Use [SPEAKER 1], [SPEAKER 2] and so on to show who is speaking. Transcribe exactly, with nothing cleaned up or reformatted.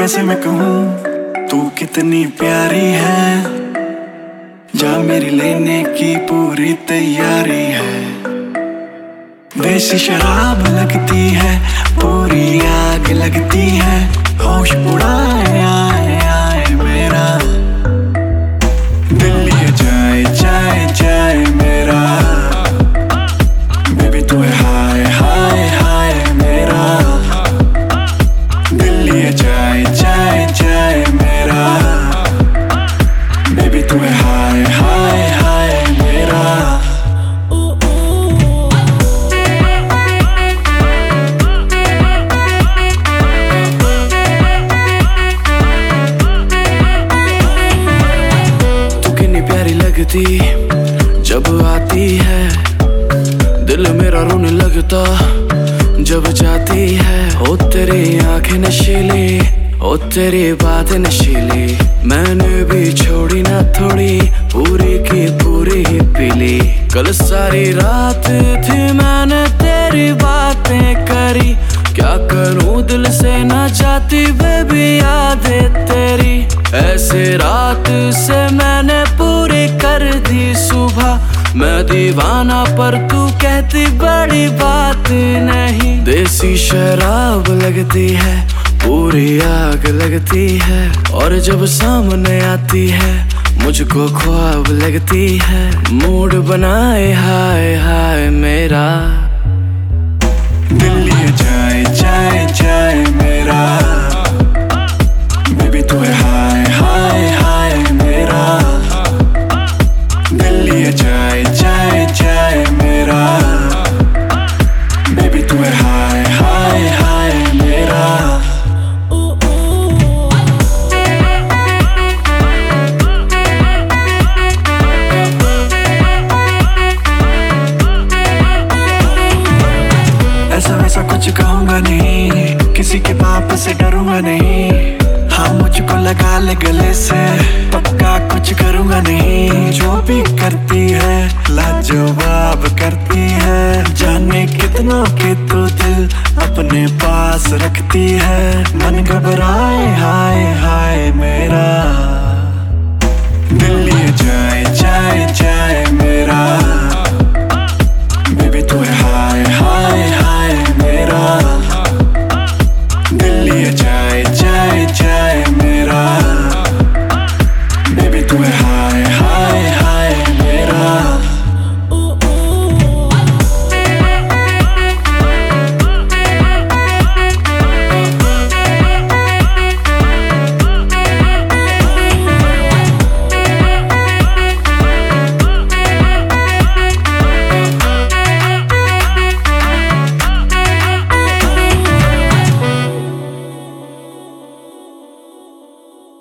[SPEAKER 1] कैसे मैं कहूँ तू कितनी प्यारी है, जा मेरी लेने की पूरी तैयारी है। देसी शराब लगती है, पूरी आग लगती है, होश उड़ाए आए आए मेरा दिल लिए जाए जाए जाए मेरा। बेबी तू है हाय हाय हाय मेरा, दिल लिए जाए जाए जाए मेरा। बेबी तू है हाय हाय हाय मेरा।
[SPEAKER 2] तू कितनी प्यारी लगती जब आती है, दिल मेरा रोने लगता जब जाती है। ओ तेरी आंखें नशीली, ओ तेरी बातें नशीली, मैंने भी छोड़ी ना थोड़ी, पूरी की पूरी ही पीली। कल सारी रात थी मैंने तेरी बातें करी, क्या करूं दिल से ना जाती बेबी यादें तेरी। ऐसे रात से मैंने पूरी कर दी सुबह, मैं दीवाना पर तू कहती बड़ी बात नहीं। देसी शराब लगती है, पूरी आग लगती है, और जब सामने आती है मुझको ख्वाब लगती है। मूड बनाए हाय हाय मेरा,
[SPEAKER 1] दिल लिए जाए जाए जाए मेरा। बेबी तू है हाय हाय हाय मेरा, दिल लिए जाए जाए जाए मेरा। बेबी तू है हाय हाय हाय मेरा। ऐसा वैसा कुछ कहूँगा नहीं, किसी के बाप से डरूंगा नहीं। हाँ मुझको लगा ले गले से, पक्का कुछ करूँगा नहीं। जो भी करती है लाजवाब करती है, जाने कितनों के तो दिल अपने पास रखती है। मन घबराए हाय हाय मेरा।